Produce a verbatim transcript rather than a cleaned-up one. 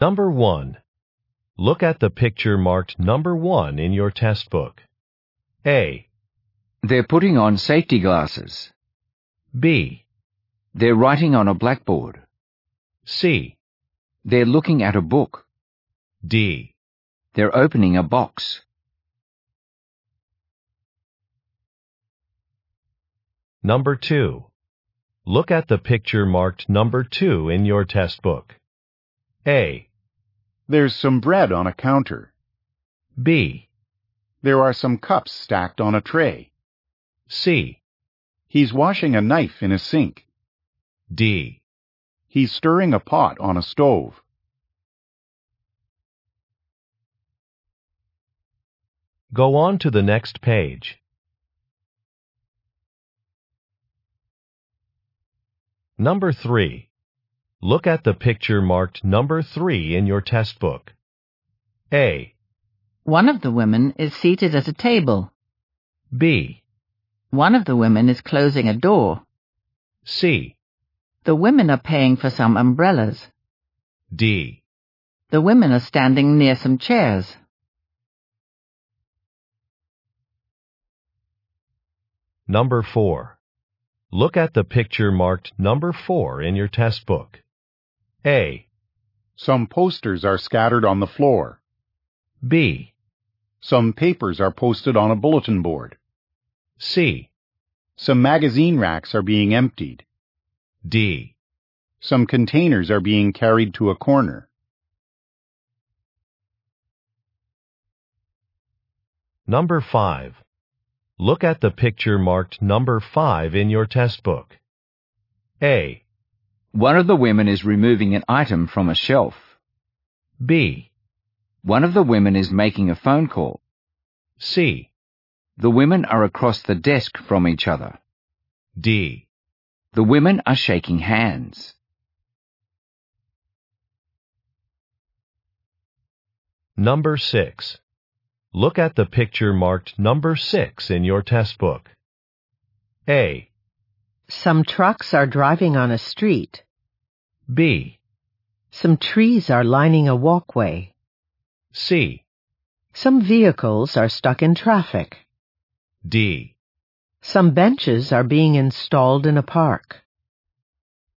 Number one. Look at the picture marked number one in your test book. A. They're putting on safety glasses. B. They're writing on a blackboard. C. They're looking at a book. D. They're opening a box. Number two. Look at the picture marked number two in your test book. A. There's some bread on a counter. B. There are some cups stacked on a tray. C. He's washing a knife in a sink. D. He's stirring a pot on a stove. Go on to the next page. Number three. Look at the picture marked number three in your test book. A. One of the women is seated at a table. B. One of the women is closing a door. C. The women are paying for some umbrellas. D. The women are standing near some chairs. Number four. Look at the picture marked number four in your test book. A. Some posters are scattered on the floor. B. Some papers are posted on a bulletin board. C. Some magazine racks are being emptied. D. Some containers are being carried to a corner. Number five. Look at the picture marked number five in your test book. A. One of the women is removing an item from a shelf. B. One of the women is making a phone call. C. The women are across the desk from each other. D. The women are shaking hands. Number six. Look at the picture marked number six in your test book. A. Some trucks are driving on a street. B. Some trees are lining a walkway. C. Some vehicles are stuck in traffic. D. Some benches are being installed in a park.